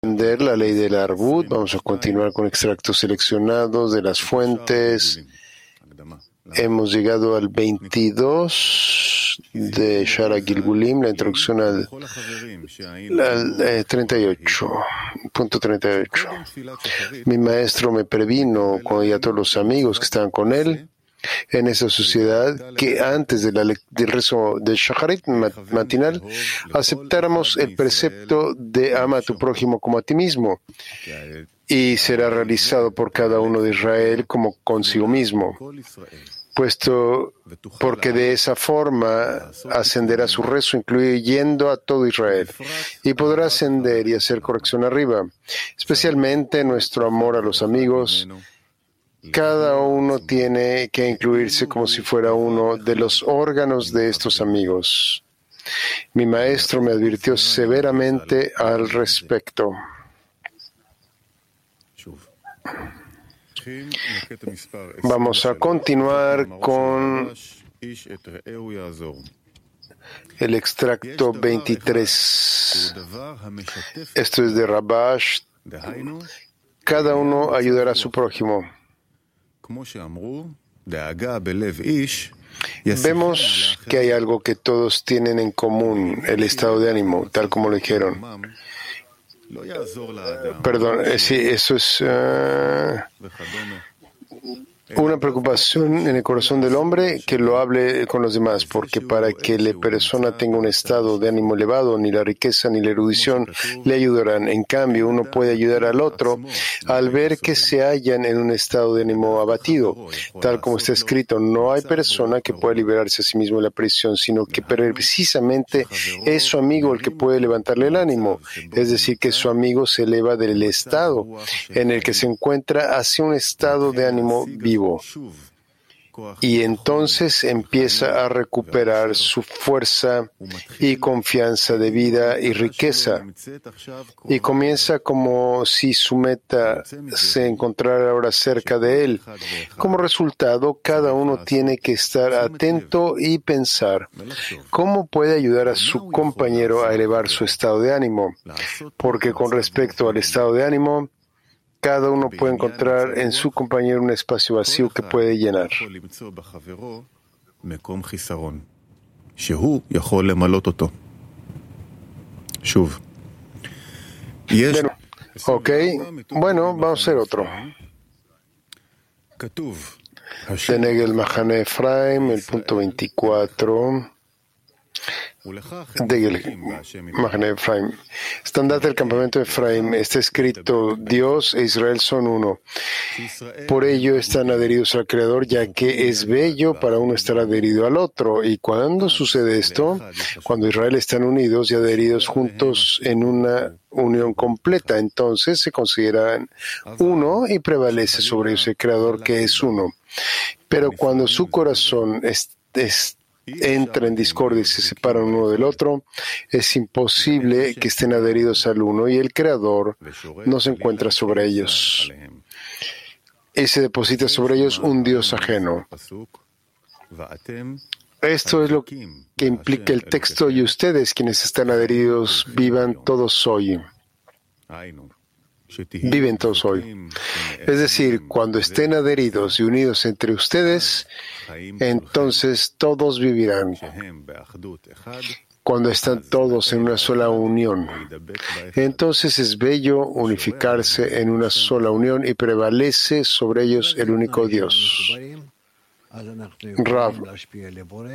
Entender la ley del Arbut. Vamos a continuar con extractos seleccionados de las fuentes. Hemos llegado al 22 de Shara Gilgulim, la introducción al 38, punto 38. Mi maestro me previno y a todos los amigos que estaban con él en esa sociedad que antes del rezo del Shacharit matinal aceptáramos el precepto de ama a tu prójimo como a ti mismo y será realizado por cada uno de Israel como consigo mismo, porque de esa forma ascenderá su rezo incluyendo a todo Israel y podrá ascender y hacer corrección arriba, especialmente nuestro amor a los amigos. Cada uno tiene que incluirse como si fuera uno de los órganos de estos amigos. Mi maestro me advirtió severamente al respecto. Vamos a continuar con el extracto 23. Esto es de Rabash. Cada uno ayudará a su prójimo. Vemos que hay algo que todos tienen en común, el estado de ánimo, tal como lo dijeron. Perdón, sí, eso es una preocupación en el corazón del hombre que lo hable con los demás, porque para que la persona tenga un estado de ánimo elevado, ni la riqueza ni la erudición le ayudarán. En cambio, uno puede ayudar al otro al ver que se hallan en un estado de ánimo abatido. Tal como está escrito, no hay persona que pueda liberarse a sí mismo de la prisión, sino que precisamente es su amigo el que puede levantarle el ánimo. Es decir, que su amigo se eleva del estado en el que se encuentra hacia un estado de ánimo vivo. Y entonces empieza a recuperar su fuerza y confianza de vida y riqueza. Y comienza como si su meta se encontrara ahora cerca de él. Como resultado, cada uno tiene que estar atento y pensar cómo puede ayudar a su compañero a elevar su estado de ánimo. Porque con respecto al estado de ánimo, cada uno puede encontrar en su compañero un espacio vacío que puede llenar. Bueno, vamos a hacer otro. De Negel Mahane Efraim, el punto 24. De Mahane Efraim. Estandarte del campamento de Efraim está escrito: Dios e Israel son uno. Por ello están adheridos al Creador, ya que es bello para uno estar adherido al otro. ¿Y cuándo sucede esto? Cuando Israel están unidos y adheridos juntos en una unión completa, entonces se consideran uno y prevalece sobre ellos el Creador, que es uno. Pero cuando su corazón entra en discordia y se separan uno del otro, es imposible que estén adheridos al uno y el Creador no se encuentra sobre ellos. Y se deposita sobre ellos un Dios ajeno. Esto es lo que implica el texto: y ustedes, quienes están adheridos, vivan todos hoy. Viven todos hoy. Es decir, cuando estén adheridos y unidos entre ustedes, entonces todos vivirán. Cuando están todos en una sola unión, entonces es bello unificarse en una sola unión y prevalece sobre ellos el único Dios. Rav.